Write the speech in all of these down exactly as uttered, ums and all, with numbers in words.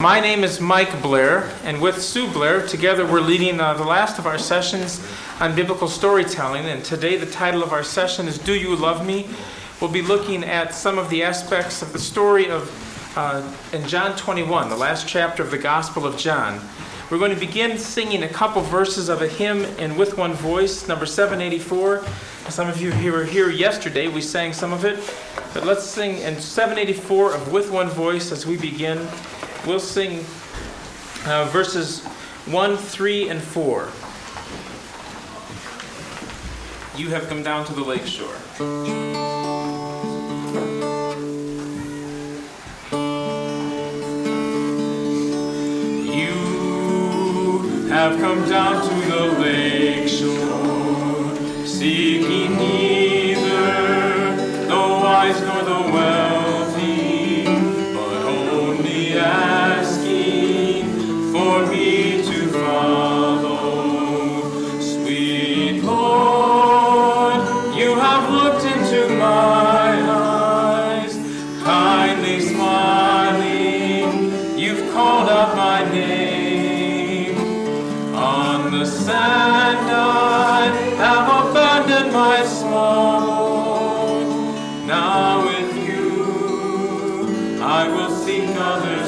My name is Mike Blair, and with Sue Blair, together we're leading uh, the last of our sessions on biblical storytelling. And today the title of our session is Do You Love Me? We'll be looking at some of the aspects of the story of uh, in John twenty-one, the last chapter of the Gospel of John. We're going to begin singing a couple verses of a hymn in With One Voice, number seven eighty-four. Some of you who were here yesterday, we sang some of it. But let's sing in seven eighty-four of With One Voice as we begin. We'll sing uh, verses one, three, and four. You have come down to the lake shore. You have come down to the lake shore, seeking neither the wise nor the wealthy, but only asking for me to follow. Sweet Lord, you have looked into my eyes, kindly smiling, you've called out my name. On the sand I have abandoned my smoke. Now with you I will seek other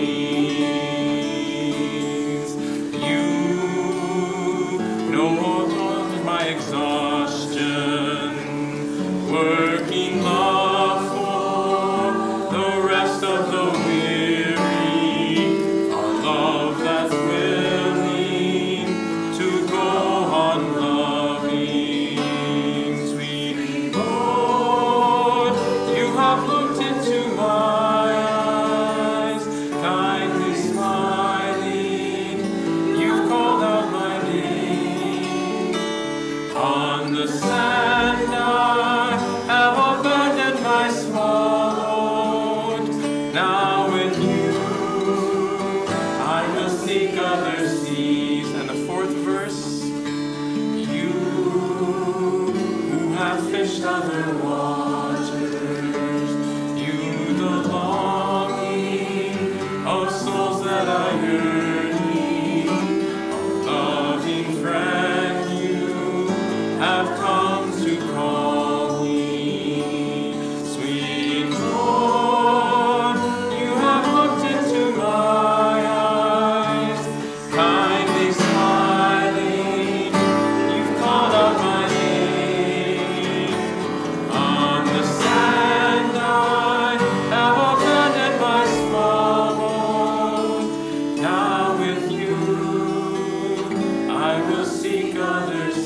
seas. You know my exhaustion, working love for the rest of the weary, a love that's willing to go on loving. Sweet Lord, you have looked into my eyes, kindly smiling, you've called out my name. On the sand I have abandoned my smoke. Now with you I will seek other seas. And the fourth verse, you who have fished other waters, you the longing of souls that are yearning, a loving friend you have come to call me. Sweet Lord, you have looked into my eyes, kindly smiling, you've called out my name. On the sand I have abandoned my smoke. Now with you I will seek other seas.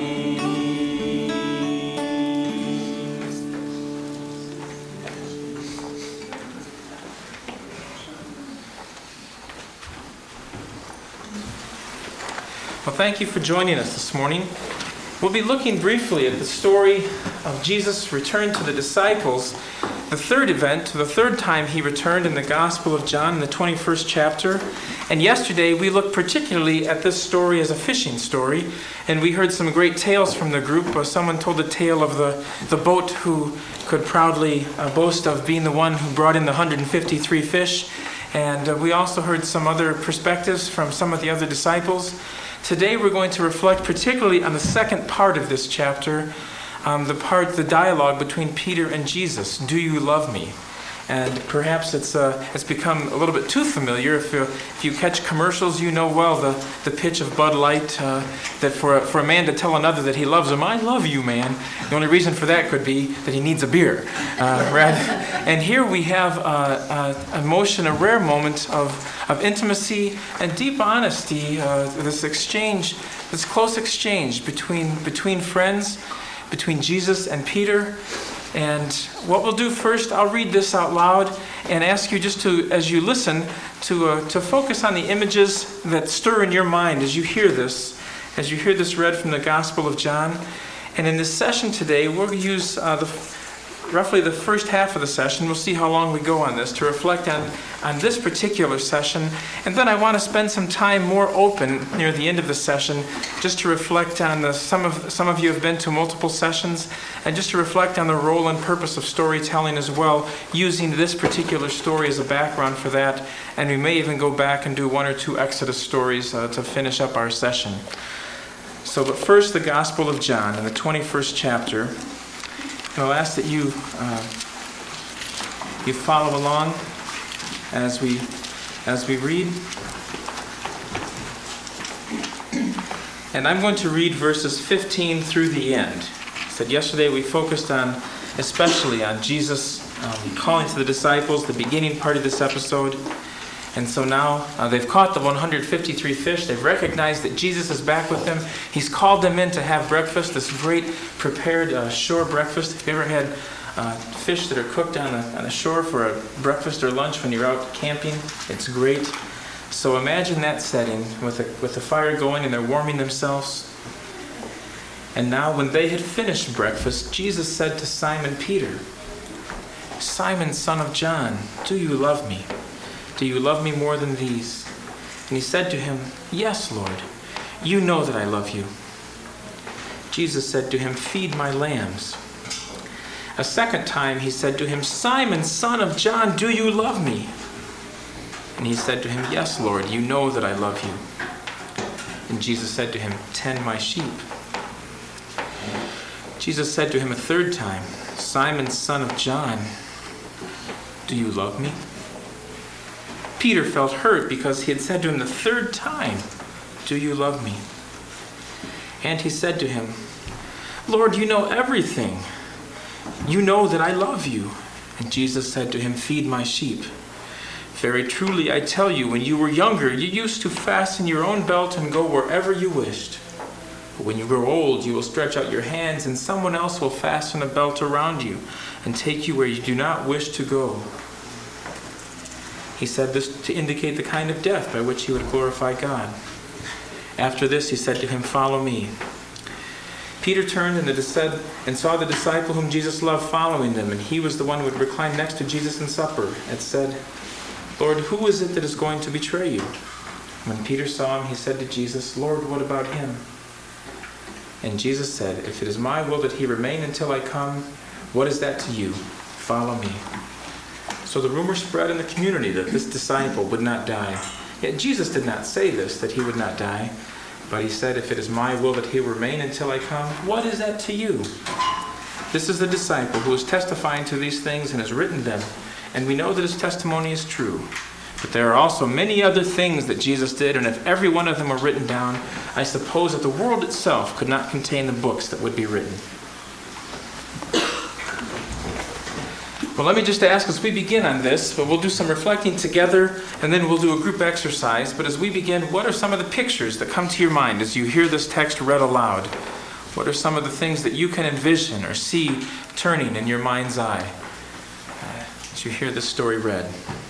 Well, thank you for joining us this morning. We'll be looking briefly at the story of Jesus' return to the disciples, the third event, the third time he returned in the Gospel of John in the twenty-first chapter. And yesterday we looked particularly at this story as a fishing story, and we heard some great tales from the group. Uh, someone told the tale of the, the boat who could proudly uh, boast of being the one who brought in the one hundred fifty-three fish. And uh, we also heard some other perspectives from some of the other disciples. Today we're going to reflect particularly on the second part of this chapter, um, the part, the dialogue between Peter and Jesus. Do you love me? And perhaps it's uh, it's become a little bit too familiar. If you, if you catch commercials, you know well the, the pitch of Bud Light, uh, that for a, for a man to tell another that he loves him, I love you, man. The only reason for that could be that he needs a beer. Uh, right? And here we have uh, uh, a motion, a rare moment of, of intimacy and deep honesty, uh, this exchange, this close exchange between between friends, between Jesus and Peter. And what we'll do first, I'll read this out loud and ask you just to, as you listen, to uh, to focus on the images that stir in your mind as you hear this, as you hear this read from the Gospel of John. And in this session today, we'll use uh, the roughly the first half of the session. We'll see how long we go on this to reflect on, on this particular session. And then I want to spend some time more open near the end of the session just to reflect on the, some of some of you have been to multiple sessions, and just to reflect on the role and purpose of storytelling as well, using this particular story as a background for that. And we may even go back and do one or two Exodus stories uh, to finish up our session. So, but first, the Gospel of John in the twenty-first chapter. And I'll ask that you uh, you follow along as we as we read. And I'm going to read verses fifteen through the end. I said yesterday we focused on, especially on Jesus um, calling to the disciples, the beginning part of this episode. And so now uh, they've caught the one hundred fifty-three fish. They've recognized that Jesus is back with them. He's called them in to have breakfast, this great prepared uh, shore breakfast. Have you ever had uh, fish that are cooked on the, on the shore for a breakfast or lunch when you're out camping? It's great. So imagine that setting with the, with the fire going and they're warming themselves. And now when they had finished breakfast, Jesus said to Simon Peter, "Simon, son of John, do you love me? Do you love me more than these?" And he said to him, "Yes, Lord, you know that I love you." Jesus said to him, "Feed my lambs." A second time he said to him, "Simon, son of John, do you love me?" And he said to him, "Yes, Lord, you know that I love you." And Jesus said to him, "Tend my sheep." Jesus said to him a third time, "Simon, son of John, do you love me?" Peter felt hurt because he had said to him the third time, "Do you love me?" And he said to him, "Lord, you know everything. You know that I love you." And Jesus said to him, "Feed my sheep. Very truly I tell you, when you were younger, you used to fasten your own belt and go wherever you wished. But when you grow old, you will stretch out your hands, and someone else will fasten a belt around you and take you where you do not wish to go." He said this to indicate the kind of death by which he would glorify God. After this, he said to him, "Follow me." Peter turned and, said, and saw the disciple whom Jesus loved following them, and he was the one who would recline next to Jesus in supper, and said, "Lord, who is it that is going to betray you?" When Peter saw him, he said to Jesus, "Lord, what about him?" And Jesus said, "If it is my will that he remain until I come, what is that to you? Follow me." So the rumor spread in the community that this disciple would not die. Yet Jesus did not say this, that he would not die. But he said, "If it is my will that he remain until I come, what is that to you?" This is the disciple who is testifying to these things and has written them. And we know that his testimony is true. But there are also many other things that Jesus did, and if every one of them were written down, I suppose that the world itself could not contain the books that would be written. Well, let me just ask as we begin on this, but we'll do some reflecting together, and then we'll do a group exercise. But as we begin, what are some of the pictures that come to your mind as you hear this text read aloud? What are some of the things that you can envision or see turning in your mind's eye uh, as you hear this story read?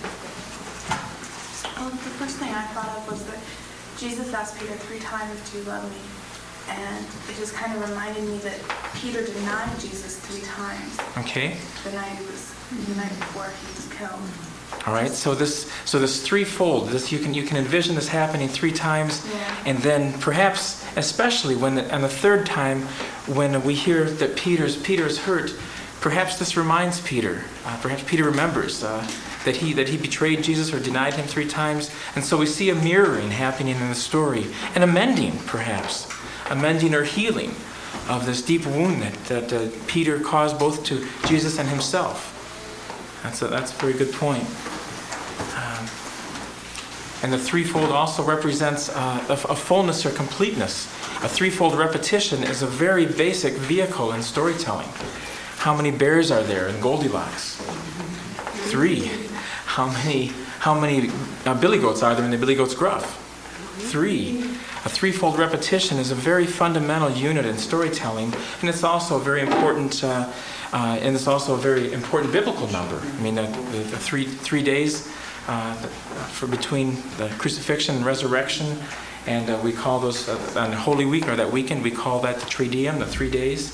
Well, the first thing I thought of was that Jesus asked Peter three times, "Do you love me?" And it just kind of reminded me that Peter denied Jesus three times. Okay. The night he was, the night before he was killed. All right. So this, so this threefold. This you can you can envision this happening three times, Yeah. and then perhaps, especially when the, on the third time, when we hear that Peter's Peter's hurt, perhaps this reminds Peter. Uh, perhaps Peter remembers uh, that he that he betrayed Jesus or denied him three times, and so we see a mirroring happening in the story, and a mending, perhaps. A mending or healing of this deep wound that, that uh, Peter caused both to Jesus and himself. That's a, that's a very good point. Um, and the threefold also represents uh, a, a fullness or completeness. A threefold repetition is a very basic vehicle in storytelling. How many bears are there in Goldilocks? Three. How many, how many uh, billy goats are there in the Billy Goat's Gruff? Three. A threefold repetition is a very fundamental unit in storytelling, and it's also a very important, uh, uh, and it's also a very important biblical number. I mean, the, the, the three three days uh, for between the crucifixion and resurrection, and uh, we call those uh, on Holy Week or that weekend we call that the Triduum, the three days.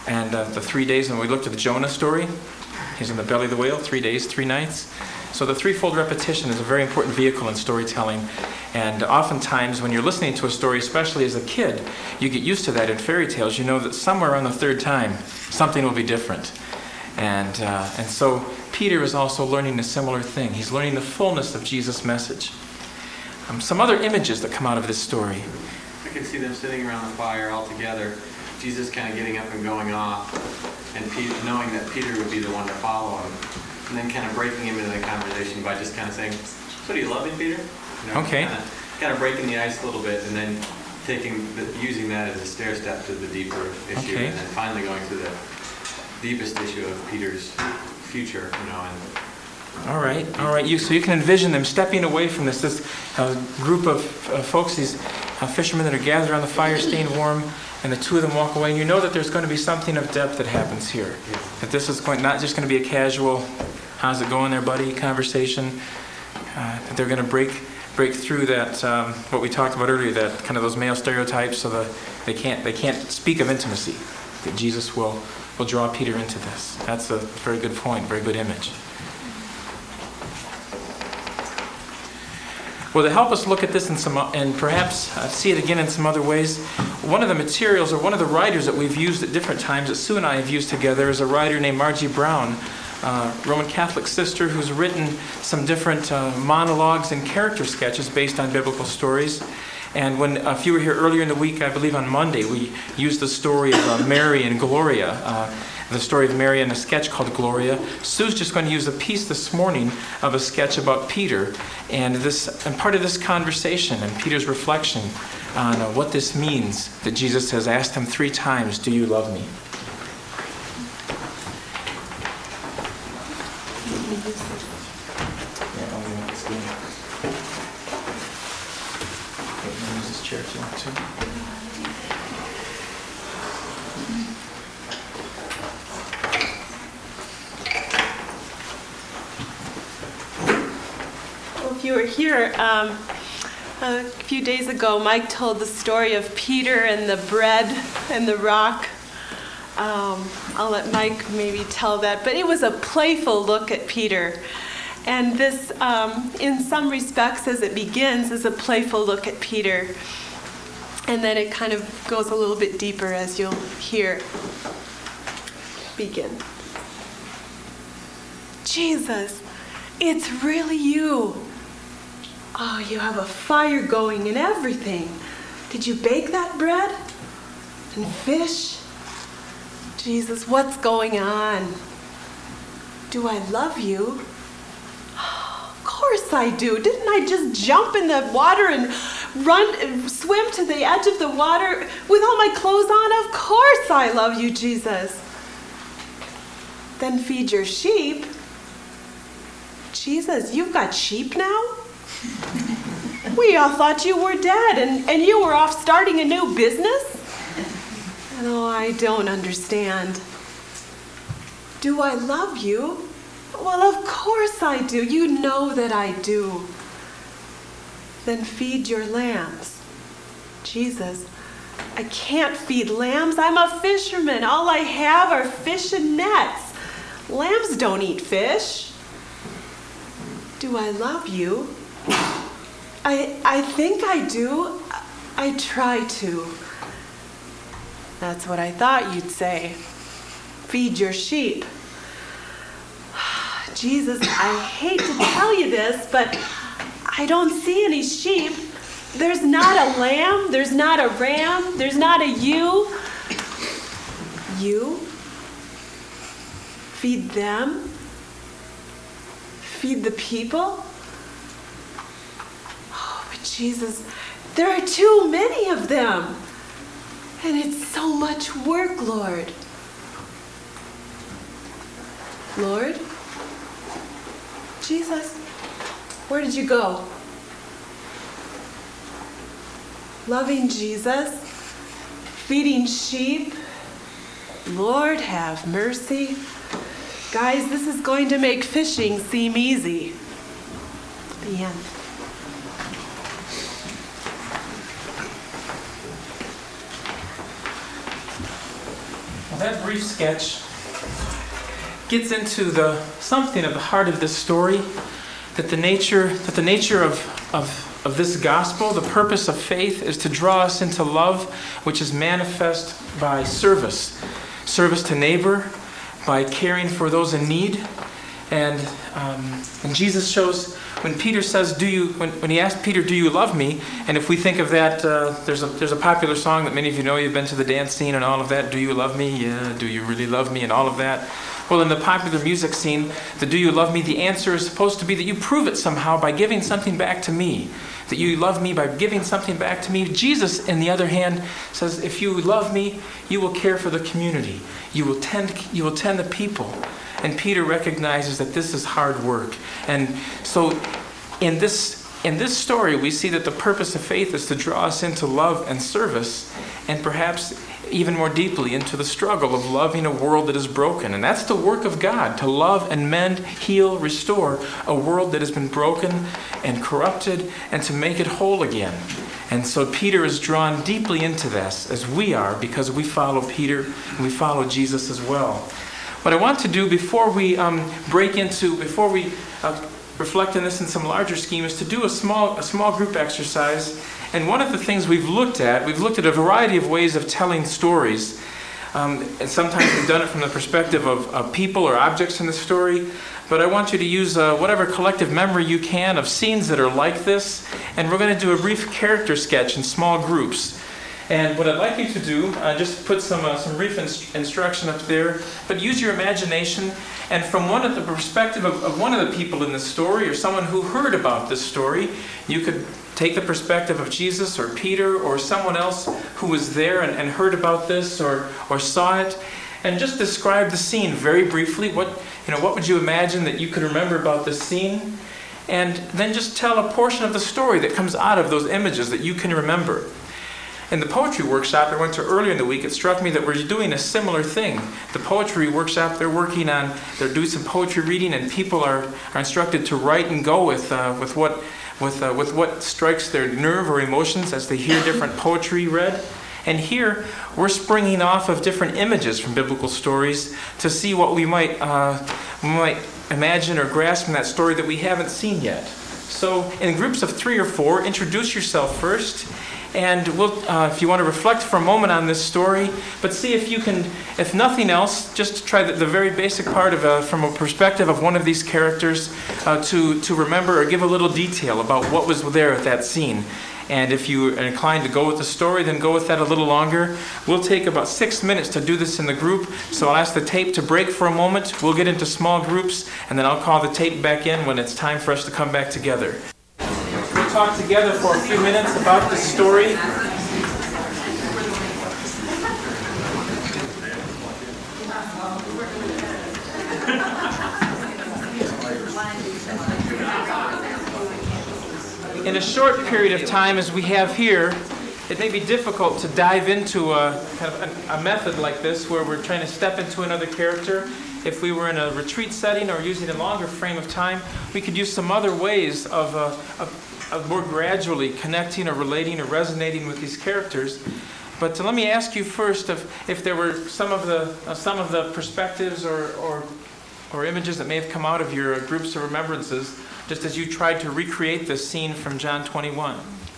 And uh, the three days, and we looked at the Jonah story. He's in the belly of the whale, three days, three nights. So the threefold repetition is a very important vehicle in storytelling. And oftentimes when you're listening to a story, especially as a kid, you get used to that in fairy tales. You know that somewhere on the third time, something will be different. And, uh, and so Peter is also learning a similar thing. He's learning the fullness of Jesus' message. Um, some other images that come out of this story. I can see them sitting around the fire all together, Jesus kind of getting up and going off, and Peter, knowing that Peter would be the one to follow him, and then kind of breaking him into the conversation by just kind of saying, "So do you love me, Peter?" You know, Okay. Kind of, kind of breaking the ice a little bit, and then taking the, using that as a stair step to the deeper issue, Okay. and then finally going to the deepest issue of Peter's future, you know, and All right, all right. You, so you can envision them stepping away from this, this uh, group of uh, folks, these uh, fishermen that are gathered around the fire, staying warm, and the two of them walk away. And you know that there's going to be something of depth that happens here. Yeah. That this is going not just going to be a casual, "How's it going there, buddy?" conversation. Uh, that they're going to break break through that um, what we talked about earlier, that kind of those male stereotypes, so that they can't they can't speak of intimacy. That Jesus will will draw Peter into this. That's a very good point, very good image. Well, to help us look at this in some, and perhaps uh, see it again in some other ways, one of the materials or one of the writers that we've used at different times that Sue and I have used together is a writer named Margie Brown, uh, Roman Catholic sister who's written some different uh, monologues and character sketches based on biblical stories. And when, uh, if you were here earlier in the week, I believe on Monday, we used the story of uh, Mary and Gloria, uh, the story of Mary in a sketch called Gloria. Sue's just going to use a piece this morning of a sketch about Peter, and this and part of this conversation and Peter's reflection on uh, what this means that Jesus has asked him three times, "Do you love me?" Yeah, I'll use this again. Okay, use this chair if you want to. If you were here um, a few days ago, Mike told the story of Peter and the bread and the rock. Um, I'll let Mike maybe tell that, but it was a playful look at Peter. And this, um, in some respects, as it begins, is a playful look at Peter. And then it kind of goes a little bit deeper, as you'll hear begin. "Jesus, it's really you. Oh, you have a fire going and everything. Did you bake that bread? And fish? Jesus, what's going on? Do I love you? Of course I do. Didn't I just jump in the water and run, and swim to the edge of the water with all my clothes on? Of course I love you, Jesus. Then feed your sheep. Jesus, you've got sheep now? We all thought you were dead and, and you were off starting a new business? No, I don't understand. Do I love you? Well, of course I do. You know that I do. Then feed your lambs. Jesus, I can't feed lambs. I'm a fisherman. All I have are fish and nets. Lambs don't eat fish. Do I love you? I I think I do. I try to. That's what I thought you'd say. Feed your sheep. Jesus, I hate to tell you this, but I don't see any sheep. There's not a lamb. There's not a ram. There's not a ewe. You? Feed them? Feed the people? Oh, but Jesus, there are too many of them. And it's so much work, Lord. Lord? Jesus, where did you go? Loving Jesus, feeding sheep. Lord, have mercy. Guys, this is going to make fishing seem easy. The end. Well, that brief sketch gets into the something of the heart of this story, that the nature that the nature of, of, of this gospel, the purpose of faith, is to draw us into love, which is manifest by service. Service to neighbor, by caring for those in need. And, um, and Jesus shows, when Peter says, do you, when, when he asked Peter, do you love me? And if we think of that, uh, there's a there's a popular song that many of you know, you've been to the dance scene and all of that, do you love me? Yeah, do you really love me? And all of that. Well, in the popular music scene, the do you love me, the answer is supposed to be that you prove it somehow by giving something back to me. That you love me by giving something back to me. Jesus, on the other hand, says, if you love me, you will care for the community. You will tend, you will tend the people. And Peter recognizes that this is hard work. And so in this, in this story, we see that the purpose of faith is to draw us into love and service, and perhaps even more deeply into the struggle of loving a world that is broken. And that's the work of God, to love and mend, heal, restore a world that has been broken and corrupted, and to make it whole again. And so Peter is drawn deeply into this, as we are, because we follow Peter and we follow Jesus as well. What I want to do before we um, break into, before we uh, reflect on this in some larger scheme, is to do a small, a small group exercise. And one of the things we've looked at, we've looked at a variety of ways of telling stories. Um, and sometimes we've done it from the perspective of, of people or objects in the story. But I want you to use uh, whatever collective memory you can of scenes that are like this. And we're going to do a brief character sketch in small groups. And what I'd like you to do, uh, just put some uh, some brief inst- instruction up there, but use your imagination, and from one of the perspective of, of one of the people in this story, or someone who heard about this story, you could take the perspective of Jesus or Peter or someone else who was there and, and heard about this or or saw it, and just describe the scene very briefly. What you know, what would you imagine that you could remember about this scene? And then just tell a portion of the story that comes out of those images that you can remember. In the poetry workshop I went to earlier in the week, it struck me that we're doing a similar thing. The poetry workshop, they're working on, they're doing some poetry reading, and people are, are instructed to write and go with uh, with what with uh, with what strikes their nerve or emotions as they hear different poetry read. And here we're springing off of different images from biblical stories to see what we might uh, we might imagine or grasp from that story that we haven't seen yet. So in groups of three or four, introduce yourself first. And we'll, uh, if you want to reflect for a moment on this story, but see if you can, if nothing else, just try the, the very basic part of a, from a perspective of one of these characters uh, to, to remember or give a little detail about what was there at that scene. And if you are inclined to go with the story, then go with that a little longer. We'll take about six minutes to do this in the group, so I'll ask the tape to break for a moment. We'll get into small groups, and then I'll call the tape back in when it's time for us to come back together. We'll talk together for a few minutes about the story. In a short period of time, as we have here, it may be difficult to dive into a kind of a, a method like this where we're trying to step into another character. If we were in a retreat setting or using a longer frame of time, we could use some other ways of, uh, of, of more gradually connecting or relating or resonating with these characters. But uh, let me ask you first if, if there were some of the uh, some of the perspectives or, or or images that may have come out of your uh, groups of remembrances, just as you tried to recreate this scene from John twenty-one.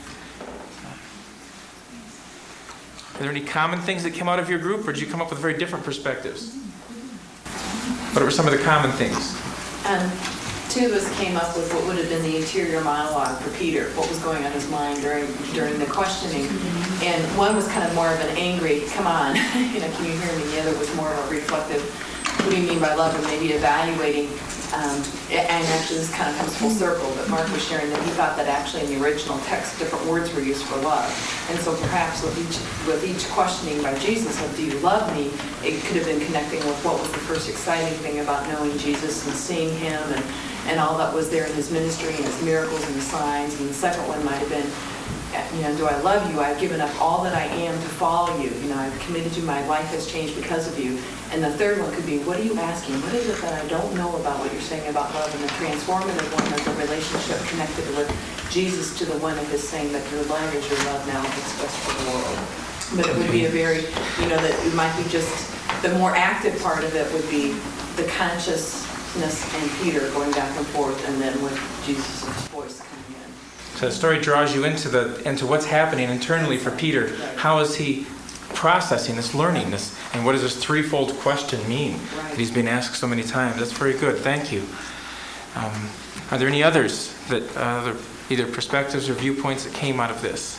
Are there any common things that came out of your group, or did you come up with very different perspectives? What were some of the common things? Um, two of us came up with what would have been the interior monologue for Peter, what was going on in his mind during during the questioning. And one was kind of more of an angry, come on, you know, can you hear me? The other was more of a reflective, what do you mean by love? And maybe evaluating. Um, and actually this kind of comes full circle, but Mark was sharing that he thought that actually in the original text different words were used for love. And so perhaps with each with each questioning by Jesus of do you love me, it could have been connecting with what was the first exciting thing about knowing Jesus and seeing him and, and all that was there in his ministry and his miracles and his signs. And the second one might have been, you know, do I love you? I've given up all that I am to follow you. You know, I've committed you. My life has changed because of you. And the third one could be, what are you asking? What is it that I don't know about what you're saying about love? And the transformative one is the relationship connected with Jesus to the one of his saying that your love is your love now expressed for the world. But it would be a very, you know, that it might be just, the more active part of it would be the consciousness and Peter going back and forth, and then with Jesus' voice coming in. So the story draws you into the into what's happening internally for Peter. How is he processing this, learning this, and what does this threefold question mean that he's been asked so many times? That's very good. Thank you. Um, are there any others that uh, either perspectives or viewpoints that came out of this?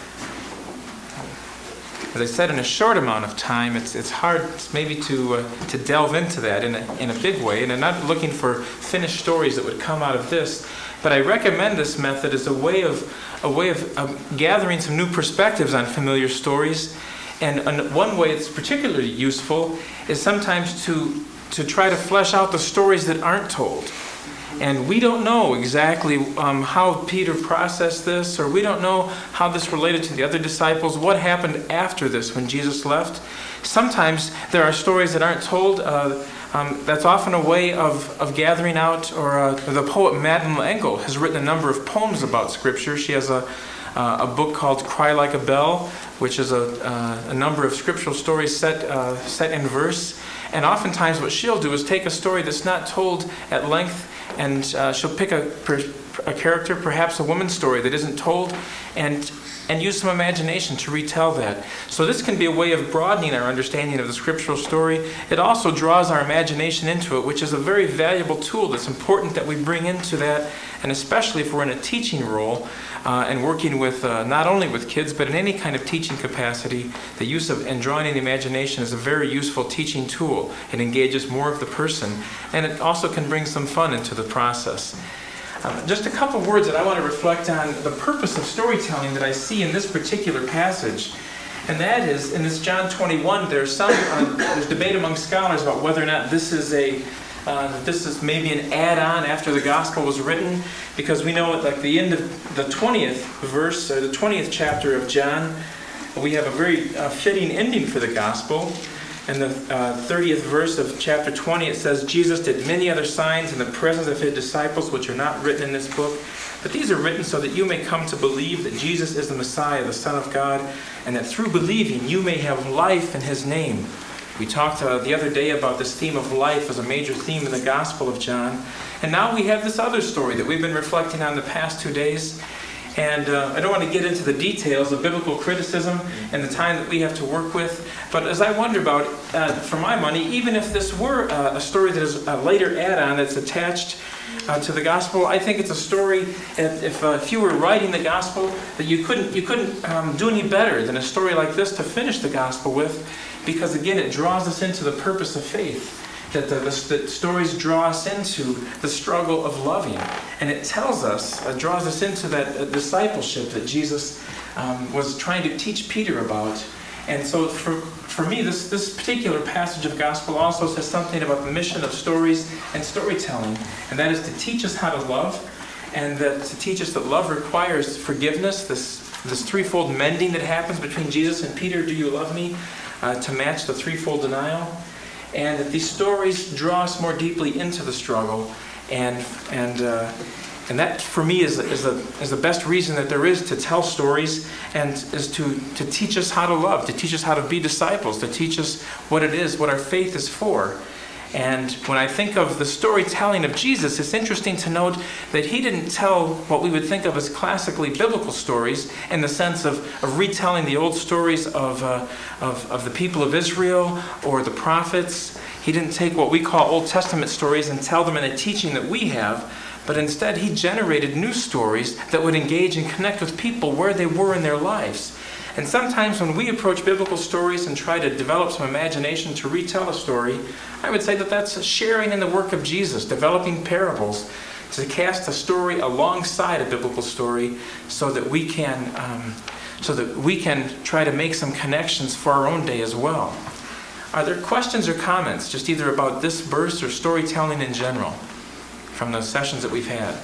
As I said, in a short amount of time, it's it's hard maybe to uh, to delve into that in a, in a big way, and I'm not looking for finished stories that would come out of this. But I recommend this method as a way of a way of um, gathering some new perspectives on familiar stories. And, and one way it's particularly useful is sometimes to to try to flesh out the stories that aren't told. And we don't know exactly um, how Peter processed this, or we don't know how this related to the other disciples, what happened after this when Jesus left. Sometimes there are stories that aren't told. Uh, um, that's often a way of, of gathering out, or uh, the poet Madeleine L'Engle has written a number of poems about Scripture. She has a, uh, a book called Cry Like a Bell, which is a, uh, a number of scriptural stories set, uh, set in verse. And oftentimes what she'll do is take a story that's not told at length, and uh, she'll pick a, a character, perhaps a woman's story that isn't told, and and use some imagination to retell that. So this can be a way of broadening our understanding of the scriptural story. It also draws our imagination into it, which is a very valuable tool that's important that we bring into that, and especially if we're in a teaching role uh, and working with uh, not only with kids, but in any kind of teaching capacity. The use of and drawing in the imagination is a very useful teaching tool. It engages more of the person, and it also can bring some fun into the process. Um, just a couple words that I want to reflect on the purpose of storytelling that I see in this particular passage. And that is, in this John twenty-one, there's some uh, there's debate among scholars about whether or not this is a uh, this is maybe an add-on after the gospel was written, because we know at like the end of the twentieth verse, or the twentieth chapter of John, we have a very uh, fitting ending for the gospel. In the uh, thirtieth verse of chapter twenty, it says, Jesus did many other signs in the presence of his disciples, which are not written in this book. But these are written so that you may come to believe that Jesus is the Messiah, the Son of God, and that through believing you may have life in his name. We talked uh, the other day about this theme of life as a major theme in the Gospel of John. And now we have this other story that we've been reflecting on the past two days. And uh, I don't want to get into the details of biblical criticism and the time that we have to work with. But as I wonder about, uh, for my money, even if this were uh, a story that is a later add-on that's attached uh, to the gospel, I think it's a story, if, if, uh, if you were writing the gospel, that you couldn't, you couldn't um, do any better than a story like this to finish the gospel with. Because again, it draws us into the purpose of faith. That the, the, the stories draw us into the struggle of loving. And it tells us, uh, draws us into that uh, discipleship that Jesus um, was trying to teach Peter about. And so for, for me, this, this particular passage of gospel also says something about the mission of stories and storytelling. And that is to teach us how to love, and that to teach us that love requires forgiveness, this, this threefold mending that happens between Jesus and Peter, do you love me, uh, to match the threefold denial. And that these stories draw us more deeply into the struggle, and and uh, and that for me is is the is the best reason that there is to tell stories, and is to to teach us how to love, to teach us how to be disciples, to teach us what it is, what our faith is for. And when I think of the storytelling of Jesus, it's interesting to note that he didn't tell what we would think of as classically biblical stories in the sense of, of retelling the old stories of, uh, of, of the people of Israel or the prophets. He didn't take what we call Old Testament stories and tell them in a teaching that we have, but instead he generated new stories that would engage and connect with people where they were in their lives. And sometimes when we approach biblical stories and try to develop some imagination to retell a story, I would say that that's sharing in the work of Jesus, developing parables to cast a story alongside a biblical story, so that we can, um, so that we can try to make some connections for our own day as well. Are there questions or comments, just either about this verse or storytelling in general, from the sessions that we've had?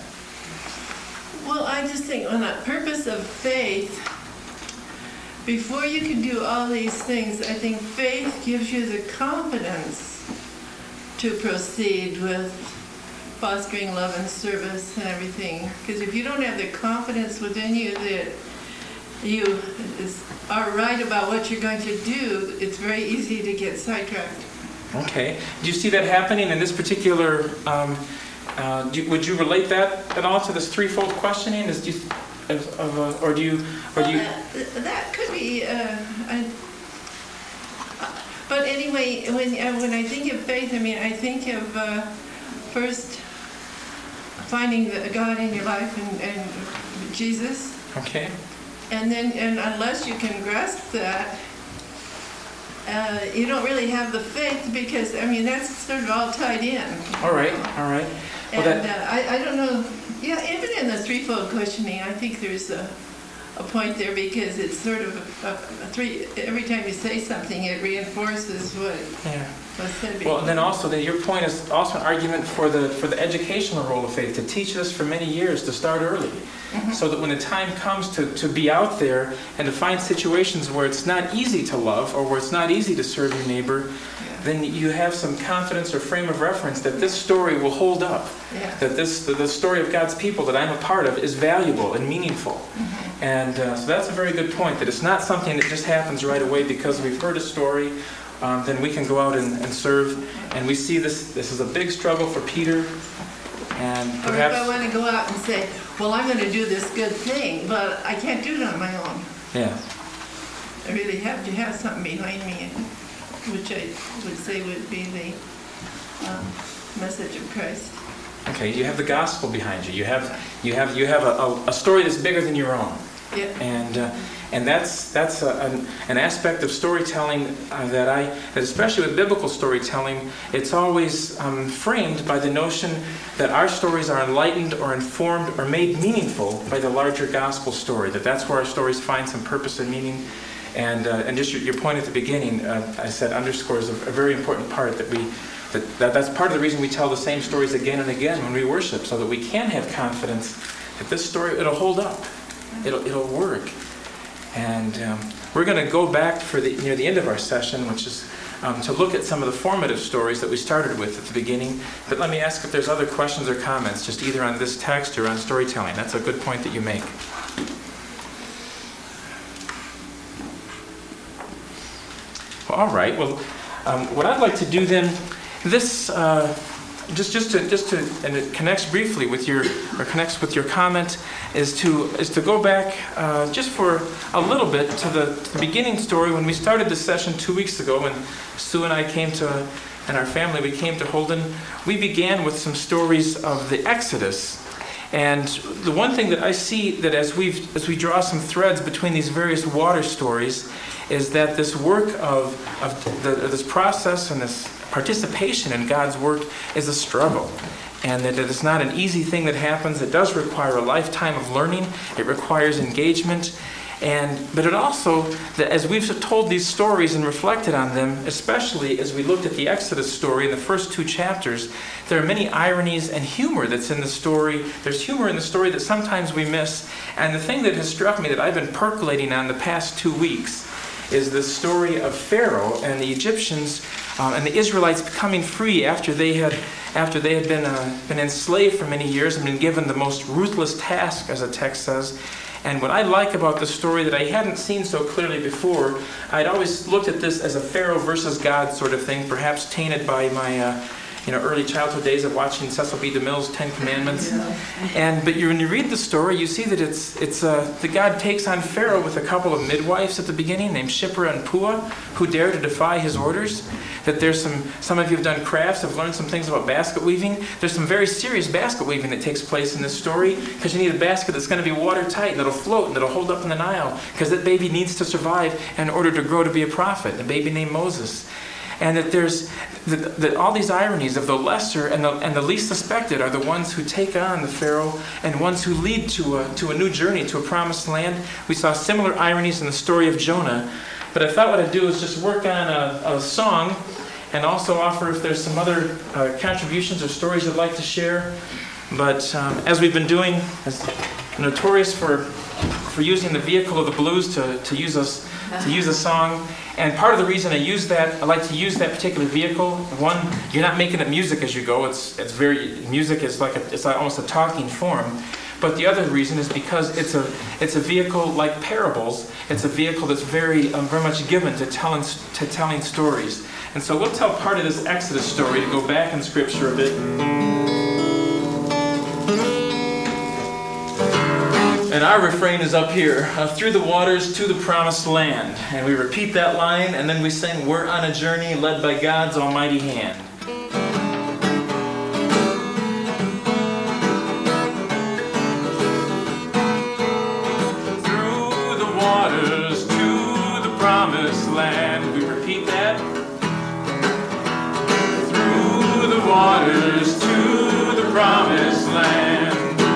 Well, I just think on that purpose of faith, before you can do all these things, I think faith gives you the confidence to proceed with fostering love and service and everything. Because if you don't have the confidence within you that you is, are right about what you're going to do, it's very easy to get sidetracked. Okay. Do you see that happening in this particular, um, uh, do, would you relate that at all to this threefold questioning? Is, do you, of, of, uh, or do you, or do you? Well, that, that could be, uh, I, but anyway, when, uh, when I think of faith, I mean, I think of uh, first finding the God in your life and, and Jesus. Okay. And then, and unless you can grasp that, uh, you don't really have the faith because, I mean, that's sort of all tied in. All right, all right. Well, And that, uh, I, I don't know, yeah, even in the threefold questioning, I think there's a, a point there because it's sort of a, a, a three, every time you say something, it reinforces what yeah. was said before. Well, then also, then your point is also an argument for the for the educational role of faith, to teach us for many years, to start early, mm-hmm. so that when the time comes to, to be out there and to find situations where it's not easy to love or where it's not easy to serve your neighbor, yeah. then you have some confidence or frame of reference that this story will hold up, yeah. that this the, the story of God's people that I'm a part of is valuable and meaningful. Mm-hmm. And uh, so that's a very good point, that it's not something that just happens right away because we've heard a story. Um, then we can go out and, and serve. And we see this this is a big struggle for Peter. And perhaps, or if I want to go out and say, well, I'm going to do this good thing, but I can't do it on my own. Yeah. I really have to have something behind me, which I would say would be the um, message of Christ. Okay, you have the gospel behind you. You have you have you have a, a, a story that's bigger than your own. Yeah. And uh, and that's that's a, an, an aspect of storytelling uh, that I, that especially with biblical storytelling, it's always um, framed by the notion that our stories are enlightened or informed or made meaningful by the larger gospel story. That that's where our stories find some purpose and meaning. And uh, and just your, your point at the beginning, uh, I said underscores a, a very important part that we. That, that that's part of the reason we tell the same stories again and again when we worship, so that we can have confidence that this story, it'll hold up, it'll it'll work. And um, we're going to go back for the near the end of our session, which is um, to look at some of the formative stories that we started with at the beginning. But let me ask if there's other questions or comments, just either on this text or on storytelling. That's a good point that you make. Well, all right. Well, um, what I'd like to do then. This uh, just just to just to and it connects briefly with your or connects with your comment is to is to go back uh, just for a little bit to the, to the beginning story when we started this session two weeks ago when Sue and I came to and our family we came to Holden. We began with some stories of the Exodus. And the one thing that I see that as we as we draw some threads between these various water stories is that this work of of the, this process and this participation in God's work is a struggle, and that it is not an easy thing that happens. It does require a lifetime of learning. It requires engagement, and but it also, that as we've told these stories and reflected on them, especially as we looked at the Exodus story in the first two chapters, there are many ironies and humor that's in the story. There's humor in the story that sometimes we miss, and the thing that has struck me that I've been percolating on the past two weeks is the story of Pharaoh and the Egyptians um, and the Israelites becoming free after they had after they had been uh, been enslaved for many years and been given the most ruthless task, as the text says. And what I like about the story that I hadn't seen so clearly before, I'd always looked at this as a Pharaoh versus God sort of thing, perhaps tainted by my uh, you know early childhood days of watching Cecil B. DeMille's Ten Commandments. Yeah. And but you, when you read the story, you see that it's it's uh, the God takes on Pharaoh with a couple of midwives at the beginning named Shiphrah and Puah, who dare to defy his orders. That there's some some of you have done crafts, have learned some things about basket weaving. There's some very serious basket weaving that takes place in this story, because you need a basket that's going to be watertight and that'll float and that'll hold up in the Nile, because that baby needs to survive in order to grow to be a prophet, a baby named Moses. And that there's that, that all these ironies of the lesser and the and the least suspected are the ones who take on the Pharaoh and ones who lead to a to a new journey, to a promised land. We saw similar ironies in the story of Jonah. But I thought what I'd do is just work on a, a song and also offer if there's some other uh, contributions or stories you'd like to share. But um, as we've been doing, as notorious for for using the vehicle of the blues to, to use us to use a song. And part of the reason I use that, I like to use that particular vehicle. One, you're not making it music as you go. It's it's very music is like a, it's like almost a talking form. But the other reason is because it's a it's a vehicle like parables. It's a vehicle that's very um, very much given to telling to telling stories. And so we'll tell part of this Exodus story to go back in Scripture a bit. And our refrain is up here, uh, through the waters to the promised land. And we repeat that line, and then we sing, we're on a journey led by God's almighty hand. Through the waters to the promised land. We repeat that. Through the waters to the promised land.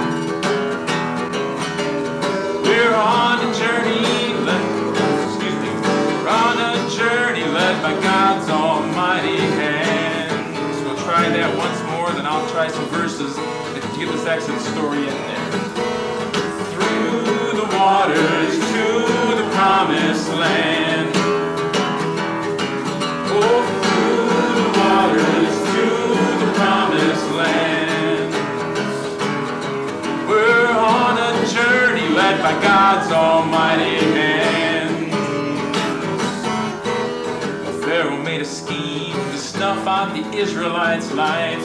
We're on a journey led, excuse me, we're on a journey led by God's almighty hand. So we'll try that once more, then I'll try some verses to get this Exodus story in there. Through the waters to the promised land. Oh, through the waters to the promised land. We're on a journey led by God's almighty hand. Pharaoh made a scheme to snuff out the Israelites' lives.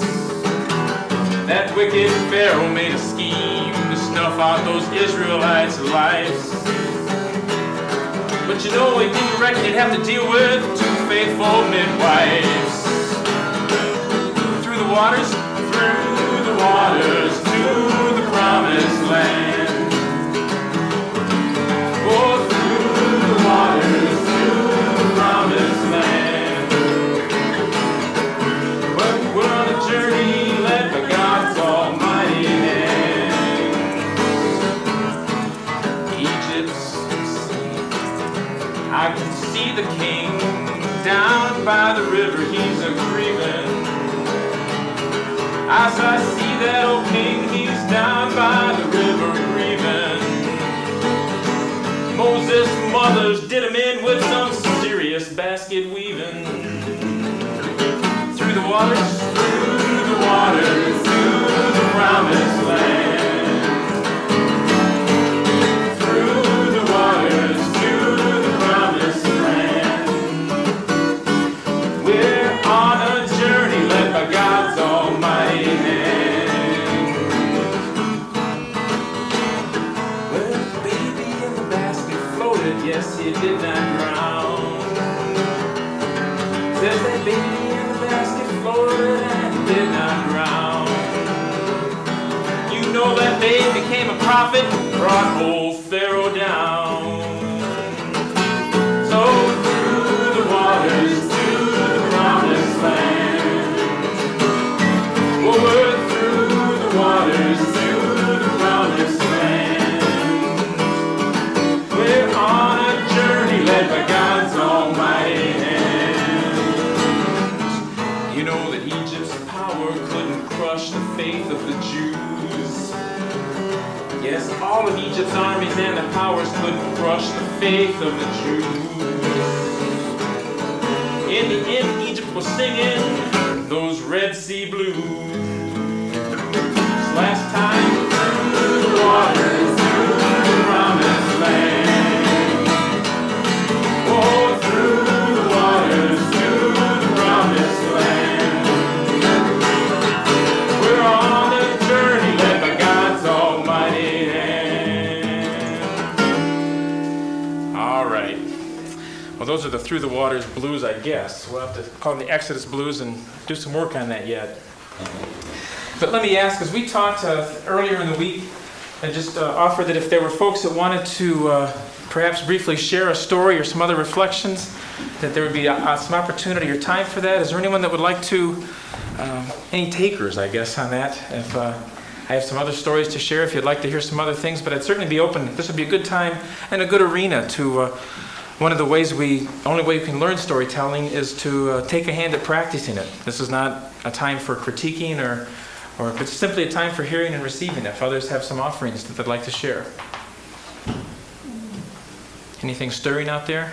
That wicked Pharaoh made a scheme to snuff out those Israelites' lives. But you know, he didn't reckon he'd have to deal with two faithful midwives. Through the waters, through the waters, to the promised land. Oh, through the waters, to the promised land. But we're on a journey led by God's almighty hand. Egypt's I can see the king down by the river, he's a grieving. As I see that old king, he's down by the river grieving. Moses' mothers did him in with some serious basket weaving. Through the waters, through the waters, to the promised land. Through the waters, to the promised land. We're on a journey led by God's almighty hand. Well, the baby in the basket floated, yes, he did not drown. Says that baby in the basket floated and he did not drown. You know that babe became a prophet, brought old Pharaoh down. So through the waters to the promised land. Oh, we're through the waters to the promised land. We're on a journey led by God's almighty hand. You know that Egypt's power couldn't crush the faith of the Jews. Yes, all of Egypt's armies and the powers couldn't crush the faith of the Jews. In the end, Egypt was singing those Red Sea blues. Last time through the waters, through the promised land. Oh, through the waters, through the promised land. We're on a journey led by God's almighty hand. All right. Well, those are the Through the Waters blues, I guess. We'll have to call them the Exodus blues and do some work on that yet. But let me ask, as we talked uh, earlier in the week, I just uh, offered that if there were folks that wanted to uh, perhaps briefly share a story or some other reflections, that there would be uh, some opportunity or time for that. Is there anyone that would like to, um, any takers, I guess, on that? If uh, I have some other stories to share, if you'd like to hear some other things, but I'd certainly be open. This would be a good time and a good arena to, uh, one of the ways we, only way you can learn storytelling is to uh, take a hand at practicing it. This is not a time for critiquing or Or if it's simply a time for hearing and receiving, if others have some offerings that they'd like to share. Anything stirring out there?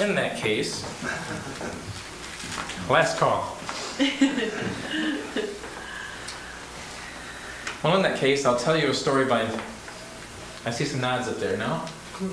in that case, last call. Well, in that case, I'll tell you a story by, I see some nods up there, no?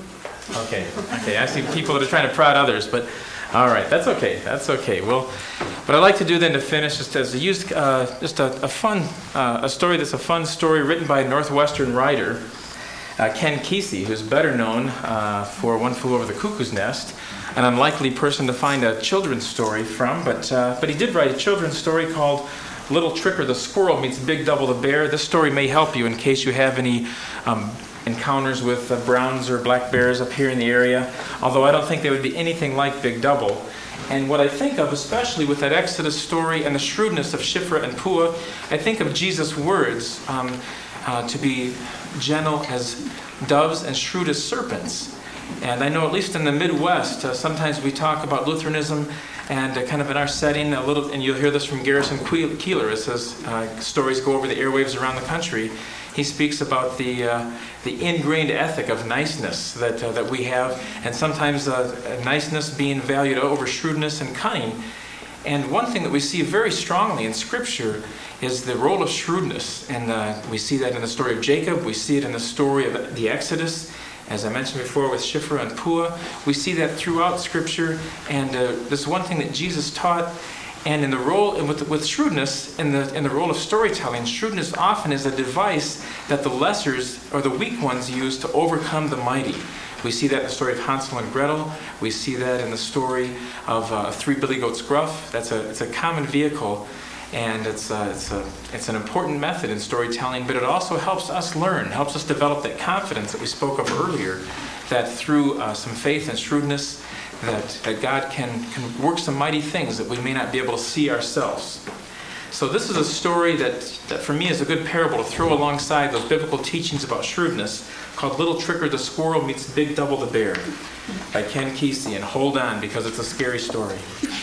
Okay, okay, I see people that are trying to prod others, but all right, that's okay, that's okay. Well, what I'd like to do then to finish is to use uh, just a, a fun, uh, a story that's a fun story written by a Northwestern writer, uh, Ken Kesey, who's better known uh, for One Flew Over the Cuckoo's Nest, an unlikely person to find a children's story from, but, uh, but he did write a children's story called Little Tricker the Squirrel Meets Big Double the Bear. This story may help you in case you have any um, encounters with uh, browns or black bears up here in the area, although I don't think they would be anything like Big Double. And what I think of, especially with that Exodus story and the shrewdness of Shiphrah and Puah, I think of Jesus' words um, uh, to be gentle as doves and shrewd as serpents. And I know at least in the Midwest, uh, sometimes we talk about Lutheranism and uh, kind of in our setting, a little, and you'll hear this from Garrison Keillor as his uh, stories go over the airwaves around the country. He speaks about the uh, the ingrained ethic of niceness that uh, that we have, and sometimes uh, niceness being valued over shrewdness and cunning. And one thing that we see very strongly in Scripture is the role of shrewdness, and uh, we see that in the story of Jacob. We see it in the story of the Exodus. As I mentioned before with Shiphrah and Puah, we see that throughout Scripture, and uh, this is one thing that Jesus taught. And in the role, with, with shrewdness, in the in the role of storytelling, shrewdness often is a device that the lessers or the weak ones use to overcome the mighty. We see that in the story of Hansel and Gretel. We see that in the story of uh, Three Billy Goats Gruff. That's a it's a common vehicle, and it's a, it's a it's an important method in storytelling. But it also helps us learn, helps us develop that confidence that we spoke of earlier. That through uh, some faith and shrewdness, that, that God can, can work some mighty things that we may not be able to see ourselves. So this is a story that, that for me is a good parable to throw alongside those biblical teachings about shrewdness, called Little Tricker the Squirrel Meets Big Double the Bear by Ken Kesey. And hold on, because it's a scary story.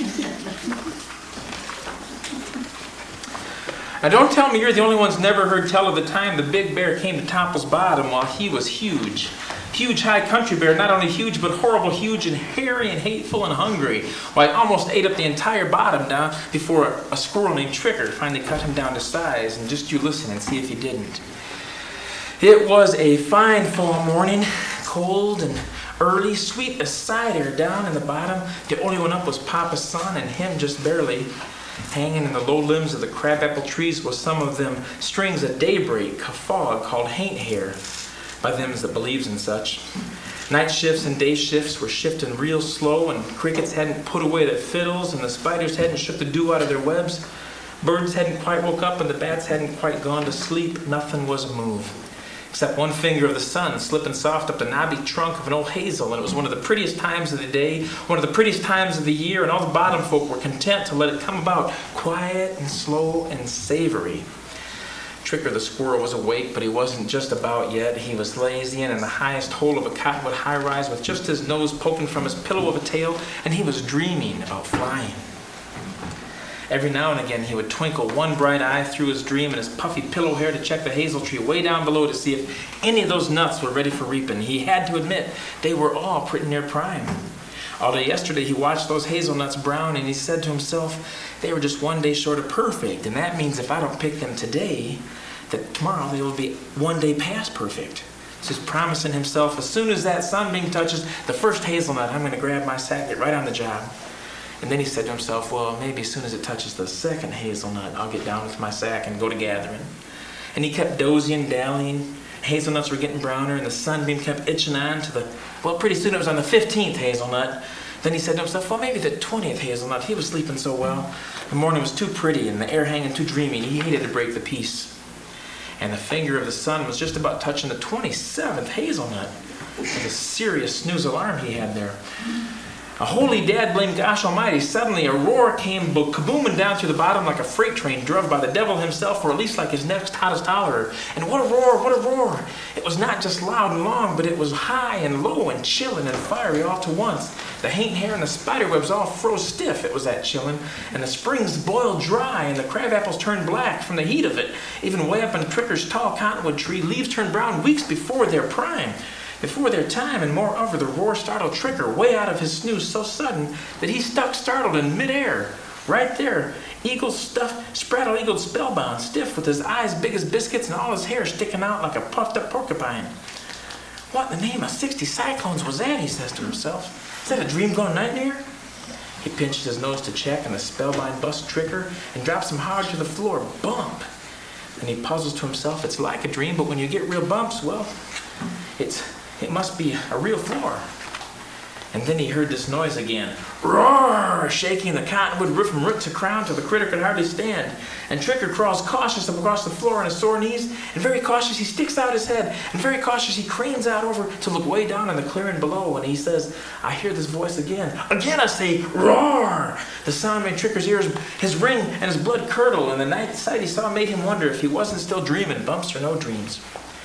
Now don't tell me you're the only ones never heard tell of the time the big bear came to Topple's Bottom while he was huge. Huge high country bear, not only huge, but horrible huge and hairy and hateful and hungry. Why, I almost ate up the entire bottom down before a, a squirrel named Tricker finally cut him down to size. And just you listen and see if he didn't. It was a fine fall morning, cold and early, sweet as cider down in the bottom. The only one up was Papa's son, and him just barely. Hanging in the low limbs of the crabapple trees was some of them strings of daybreak, a fog called haint hair. By them that believes in such. Night shifts and day shifts were shifting real slow, and crickets hadn't put away their fiddles, and the spiders hadn't shook the dew out of their webs. Birds hadn't quite woke up, and the bats hadn't quite gone to sleep. Nothing was a move, except one finger of the sun slipping soft up the knobby trunk of an old hazel, and it was one of the prettiest times of the day, one of the prettiest times of the year, and all the bottom folk were content to let it come about quiet and slow and savory. Tricker the squirrel was awake, but he wasn't just about yet. He was lazy and in the highest hole of a cottonwood high-rise with just his nose poking from his pillow of a tail, and he was dreaming about flying. Every now and again, he would twinkle one bright eye through his dream and his puffy pillow hair to check the hazel tree way down below to see if any of those nuts were ready for reaping. He had to admit they were all pretty near prime. All day yesterday, he watched those hazelnuts brown, and he said to himself, they were just one day short of perfect, and that means if I don't pick them today, that tomorrow they will be one day past perfect. So he's promising himself, as soon as that sunbeam touches the first hazelnut, I'm going to grab my sack, get right on the job. And then he said to himself, well, maybe as soon as it touches the second hazelnut, I'll get down with my sack and go to gathering. And he kept dozing, dallying. Hazelnuts were getting browner, and the sunbeam kept itching on to the, well, pretty soon it was on the fifteenth hazelnut. Then he said to himself, well, maybe the twentieth hazelnut. He was sleeping so well. The morning was too pretty, and the air hanging too dreamy. He hated to break the peace. And the finger of the sun was just about touching the twenty-seventh hazelnut. With a serious snooze alarm he had there. A holy dad blamed gosh almighty. Suddenly a roar came kabooming down through the bottom like a freight train drove by the devil himself, or at least like his next hottest hollerer. And what a roar, what a roar. It was not just loud and long, but it was high and low and chilling and fiery all to once. The haint hair and the spiderwebs all froze stiff, it was that chilling. And the springs boiled dry, and the crabapples turned black from the heat of it. Even way up in Tricker's tall cottonwood tree, leaves turned brown weeks before their prime. before their time, and moreover the roar startled Tricker way out of his snooze so sudden that he stuck startled in midair. Right there, Eagle stuffed, Spraddle Eagle spellbound, stiff, with his eyes big as biscuits and all his hair sticking out like a puffed up porcupine. What in the name of sixty cyclones was that, he says to himself. Is that a dream gone nightmare? He pinches his nose to check, and the spellbind busts Tricker and drops him hard to the floor. Bump! And he puzzles to himself, it's like a dream, but when you get real bumps, well, it's it must be a real floor. And then he heard this noise again. Roar! Shaking the cottonwood roof from root to crown till the critter could hardly stand. And Tricker crawls cautious up across the floor on his sore knees, and very cautious he sticks out his head, and very cautious he cranes out over to look way down in the clearing below, and he says, I hear this voice again. Again I say, roar! The sound made Tricker's ears, his ring, and his blood curdle, and the night sight he saw made him wonder if he wasn't still dreaming, bumps or no dreams.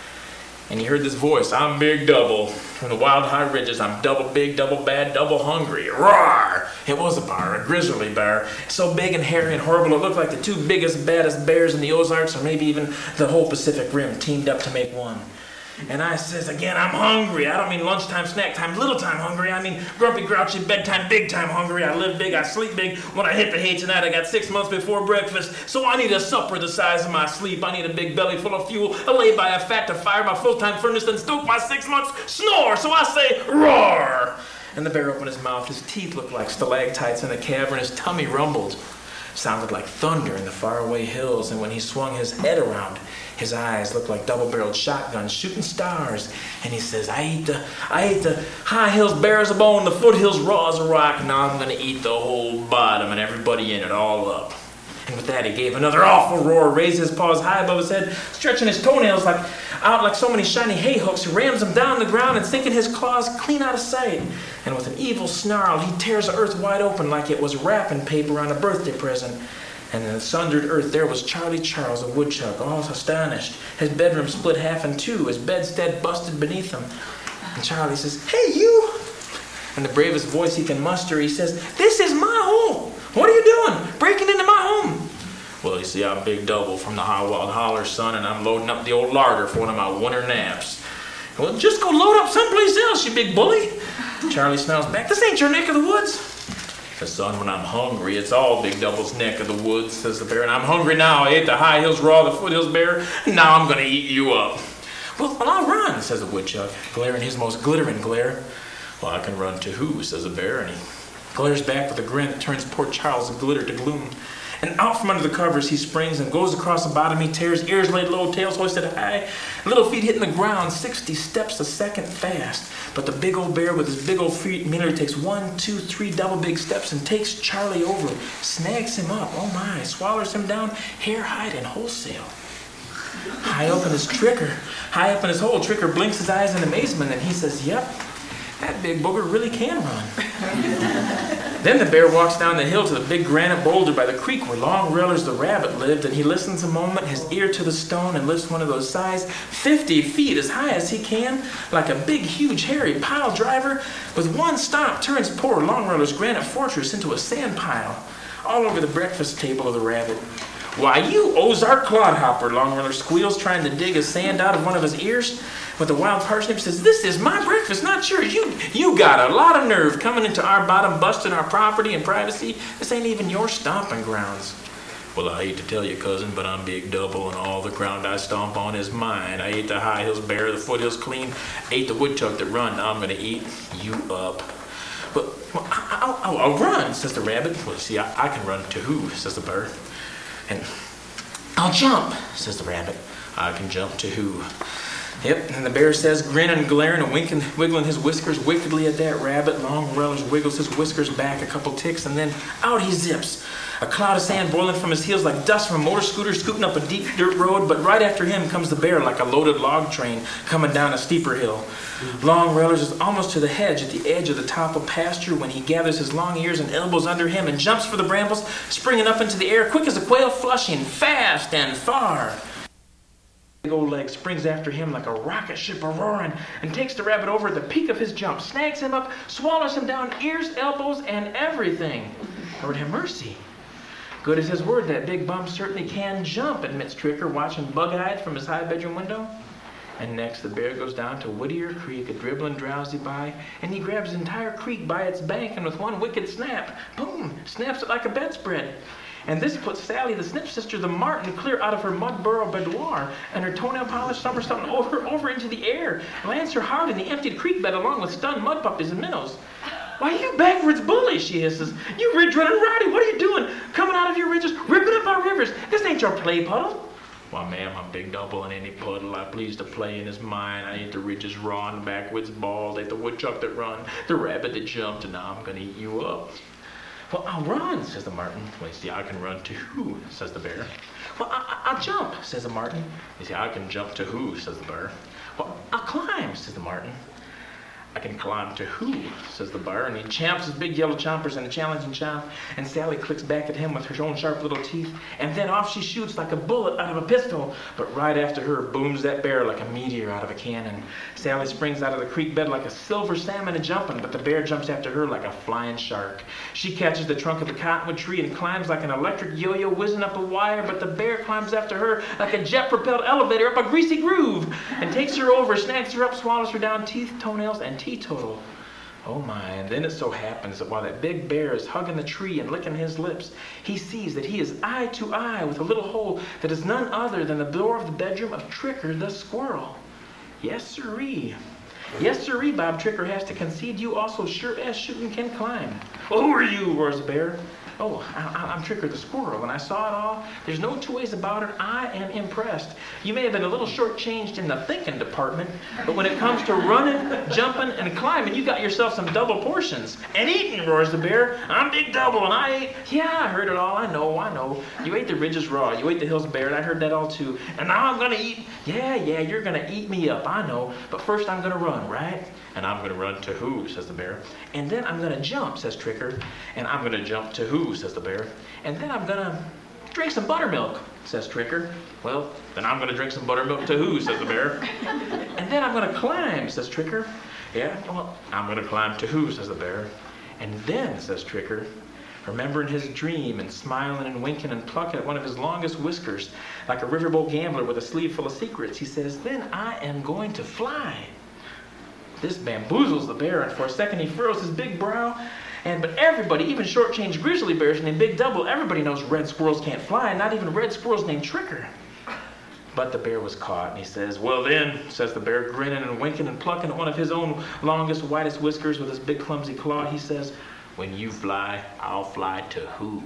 And he heard this voice, I'm Big Double. From the wild high ridges, I'm double big, double bad, double hungry. Roar! It was a bear, a grizzly bear. So big and hairy and horrible, it looked like the two biggest, baddest bears in the Ozarks, or maybe even the whole Pacific Rim, teamed up to make one. And I says again, I'm hungry. I don't mean lunchtime, snack time, little time hungry. I mean grumpy, grouchy, bedtime, big time hungry. I live big, I sleep big. When I hit the hay tonight, I got six months before breakfast. So I need a supper the size of my sleep. I need a big belly full of fuel, a lay by a fat to fire my full-time furnace, and stoke my six months snore. So I say, roar! And the bear opened his mouth. His teeth looked like stalactites in a cavern. His tummy rumbled. Sounded like thunder in the faraway hills. And when he swung his head around, his eyes looked like double-barreled shotguns shooting stars. And he says, I eat the, I eat the high hills bare as a bone, the foothills raw as a rock. Now I'm going to eat the whole bottom and everybody in it all up. And with that, he gave another awful roar, raised his paws high above his head, stretching his toenails like out like so many shiny hay hooks. He rams them down the ground and sinking his claws clean out of sight. And with an evil snarl, he tears the earth wide open like it was wrapping paper on a birthday present. And in the sundered earth, there was Charlie Charles, a woodchuck, all astonished. His bedroom split half in two, his bedstead busted beneath him. And Charlie says, hey, you! In the bravest voice he can muster, he says, this is my home! What are you doing? Breaking into my home? Well, you see, I'm Big Double from the High Wild Holler, son, and I'm loading up the old larder for one of my winter naps. Well, just go load up someplace else, you big bully. Charlie snarls back, this ain't your neck of the woods. Says, son, when I'm hungry, it's all Big Double's neck of the woods, says the bear, and I'm hungry now. I ate the high hills raw, the foothills bare, and now I'm going to eat you up. Well, well, I'll run, says the woodchuck, glaring his most glittering glare. Well, I can run to who, says the bear, and he glares back with a grin that turns poor Charles' glitter to gloom. And out from under the covers he springs and goes across the bottom. He tears, ears laid low, tails hoisted high, little feet hitting the ground, sixty steps a second fast. But the big old bear with his big old feet merely takes one, two, three double big steps and takes Charlie over, snags him up, oh my, swallows him down, hair, hide, and wholesale. High up in his Tricker, high up in his hole, Tricker blinks his eyes in amazement and he says, yep, that big booger really can run. Then the bear walks down the hill to the big granite boulder by the creek where Long Rellers the rabbit lived, and he listens a moment, his ear to the stone, and lifts one of those sighs fifty feet as high as he can, like a big, huge, hairy pile driver. With one stomp, turns poor Long Reller's granite fortress into a sand pile, all over the breakfast table of the rabbit. Why, you Ozark clodhopper, Long Reller squeals, trying to dig his sand out of one of his ears. But the wild parsnip says, this is my breakfast, not yours. You you got a lot of nerve coming into our bottom, busting our property and privacy. This ain't even your stomping grounds. Well, I hate to tell you, cousin, but I'm Big Double, and all the ground I stomp on is mine. I ate the high hills bare, the foothills clean, ate the woodchuck that run. Now I'm going to eat you up. But well, I'll, I'll, I'll run, says the rabbit. Well, see, I, I can run to who, says the bird. And I'll jump, says the rabbit. I can jump to who? Yep, and the bear says, grinning and glaring and winking, wiggling his whiskers wickedly at that rabbit. Long Rellers wiggles his whiskers back a couple ticks, and then out he zips. A cloud of sand boiling from his heels like dust from a motor scooter scooting up a deep dirt road, but right after him comes the bear like a loaded log train coming down a steeper hill. Long Rellers is almost to the hedge at the edge of the toppled pasture when he gathers his long ears and elbows under him and jumps for the brambles, springing up into the air quick as a quail, flushing fast and far. Big old leg springs after him like a rocket ship a-roaring and takes the rabbit over at the peak of his jump, snags him up, swallows him down, ears, elbows, and everything. Lord have mercy. Good as his word, that big bum certainly can jump, admits Tricker, watching bug-eyed from his high bedroom window. And next the bear goes down to Whittier Creek, a dribbling drowsy by, and he grabs the entire creek by its bank, and with one wicked snap, boom, snaps it like a bedspread. And this puts Sally, the Snip sister, the martin, clear out of her mud burrow boudoir, and her toenail polish somersaulting over, over into the air, lands her hard in the emptied creek bed along with stunned mud puppies and minnows. Why, you backwards bully, she hisses. You ridge-running rowdy, what are you doing? Coming out of your ridges, ripping up our rivers. This ain't your play puddle. Why, ma'am, I'm big double in any puddle. I please to play in is mine. I ate the ridges raw and backwoods bald. Ate the woodchuck that run, the rabbit that jumped, and now I'm gonna eat you up. Well, I'll run, says the martin. Well, you see, I can run too, says the bear. Well, I, I, I'll jump, says the martin. You see, I can jump to who, says the bear. Well, I'll climb, says the martin. I can climb to who, says the bear, and he champs his big yellow chompers in a challenging chomp, and Sally clicks back at him with her own sharp little teeth, and then off she shoots like a bullet out of a pistol, but right after her booms that bear like a meteor out of a cannon. Sally springs out of the creek bed like a silver salmon a-jumping, but the bear jumps after her like a flying shark. She catches the trunk of the cottonwood tree and climbs like an electric yo-yo whizzing up a wire, but the bear climbs after her like a jet-propelled elevator up a greasy groove, and takes her over, snags her up, swallows her down, teeth, toenails, and teetotal. Oh my, and then it so happens that while that big bear is hugging the tree and licking his lips, he sees that he is eye to eye with a little hole that is none other than the door of the bedroom of Tricker the squirrel. Yes, sirree. Yes, sirree, Bob Tricker has to concede you also sure as shooting can climb. Well, who are you, roars the bear. Oh, I, I'm Tricker the squirrel. When I saw it all, there's no two ways about it, I am impressed. You may have been a little shortchanged in the thinking department, but when it comes to running, jumping, and climbing, you got yourself some double portions. And eating, roars the bear. I'm Big Double, and I ate. Yeah, I heard it all. I know, I know. You ate the ridges raw. You ate the hills bare, and I heard that all too. And now I'm gonna eat. Yeah, yeah, you're gonna eat me up, I know. But first I'm gonna run, right? And I'm gonna run to who, says the bear. And then I'm gonna jump, says Tricker. And I'm gonna jump to who, says the bear. And then I'm gonna drink some buttermilk, says Tricker. Well, then I'm gonna drink some buttermilk to who, says the bear. And then I'm gonna climb, says Tricker. Yeah, well, I'm gonna climb to who, says the bear. And then, says Tricker, remembering his dream and smiling and winking and plucking at one of his longest whiskers, like a riverboat gambler with a sleeve full of secrets, he says, then I am going to fly. This bamboozles the bear, and for a second he furrows his big brow. And but everybody, even shortchanged grizzly bears named Big Double, everybody knows red squirrels can't fly, not even red squirrels named Tricker. But the bear was caught, and he says, well then, says the bear, grinning and winking and plucking at one of his own longest, whitest whiskers with his big clumsy claw, he says, when you fly, I'll fly to who?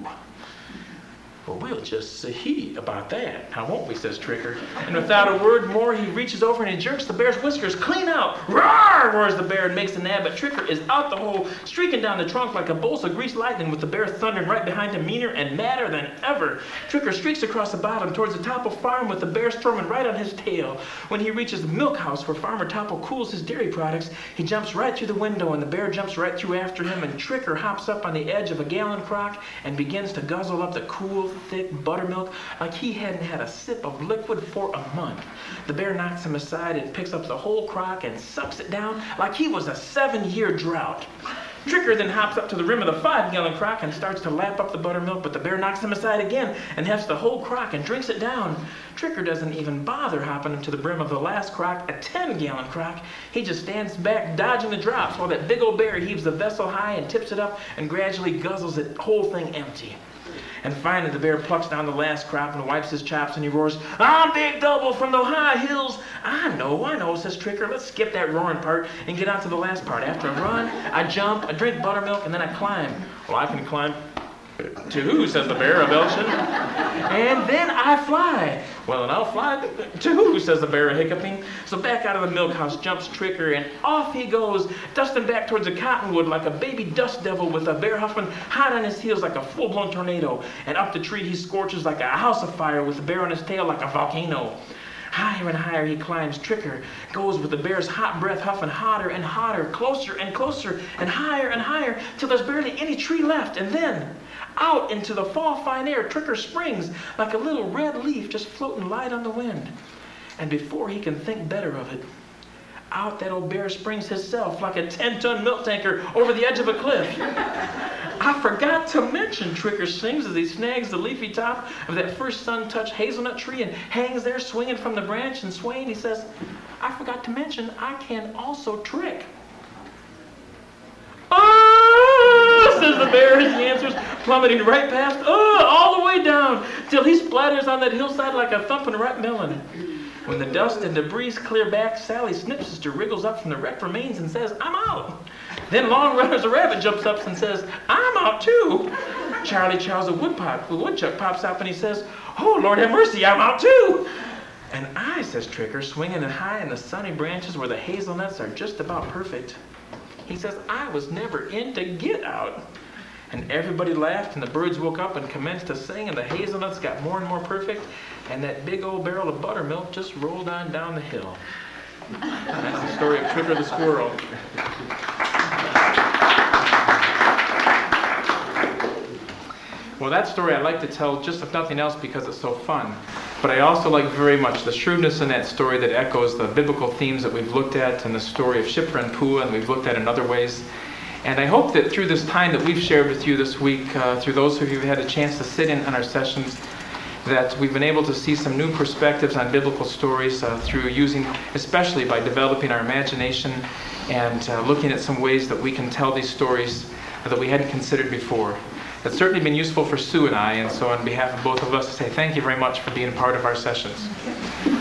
Well, we'll just see about that, now won't we, says Tricker. And without a word more, he reaches over and he jerks the bear's whiskers clean out. Roar, roars the bear and makes a nab, but Tricker is out the hole, streaking down the trunk like a bolt of greased lightning, with the bear thundering right behind him, meaner and madder than ever. Tricker streaks across the bottom towards the Topple farm, with the bear storming right on his tail. When he reaches the milk house where Farmer Topple cools his dairy products, he jumps right through the window, and the bear jumps right through after him, and Tricker hops up on the edge of a gallon crock and begins to guzzle up the cool, thick buttermilk like he hadn't had a sip of liquid for a month. The bear knocks him aside and picks up the whole crock and sucks it down like he was a seven-year drought. Tricker then hops up to the rim of the five-gallon crock and starts to lap up the buttermilk, but the bear knocks him aside again and hefts the whole crock and drinks it down. Tricker doesn't even bother hopping to the brim of the last crock, a ten-gallon crock. He just stands back, dodging the drops, while that big old bear heaves the vessel high and tips it up and gradually guzzles the whole thing empty. And finally, the bear plucks down the last crop and wipes his chops, and he roars, I'm Big Double from the high hills. I know, I know, says Tricker. Let's skip that roaring part and get on to the last part. After I run, I jump, I drink buttermilk, and then I climb. Well, I can climb to who, says the bear, a-belching. And then I fly. Well, and I'll fly to who, says the bear, hiccuping. So back out of the milk house jumps Tricker, and off he goes, dusting back towards the cottonwood like a baby dust devil, with a bear huffing hot on his heels like a full-blown tornado. And up the tree he scorches like a house of fire, with the bear on his tail like a volcano. Higher and higher he climbs. Tricker goes with the bear's hot breath huffing hotter and hotter, closer and closer, and higher and higher, till there's barely any tree left. And then, out into the fall fine air, Tricker springs like a little red leaf just floating light on the wind. And before he can think better of it, out that old bear springs himself like a ten-ton milk tanker over the edge of a cliff. I forgot to mention, Tricker sings as he snags the leafy top of that first sun-touched hazelnut tree and hangs there swinging from the branch and swaying. He says, I forgot to mention I can also trick. Oh, says the bear as he answers, plummeting right past, oh, all the way down, till he splatters on that hillside like a thumping ripe melon. When the dust and debris clear back, Sally Snipsister wriggles up from the wrecked remains and says, I'm out. Then Long Runner's a rabbit jumps up and says, I'm out too. Charlie Charles a woodpop, the woodchuck pops up and he says, oh, Lord have mercy, I'm out too. And I, says Tricker, swinging high in the sunny branches where the hazelnuts are just about perfect. He says, I was never in to get out. And everybody laughed, and the birds woke up and commenced to sing, and the hazelnuts got more and more perfect, and that big old barrel of buttermilk just rolled on down the hill. That's the story of Tricker the squirrel. Well, that story I like to tell just if nothing else because it's so fun. But I also like very much the shrewdness in that story that echoes the biblical themes that we've looked at in the story of Shiphrah and Puah, and we've looked at in other ways. And I hope that through this time that we've shared with you this week, uh, through those of you who had a chance to sit in on our sessions, that we've been able to see some new perspectives on biblical stories uh, through using, especially by developing our imagination and uh, looking at some ways that we can tell these stories that we hadn't considered before. It's certainly been useful for Sue and I, and so on behalf of both of us, to say thank you very much for being part of our sessions.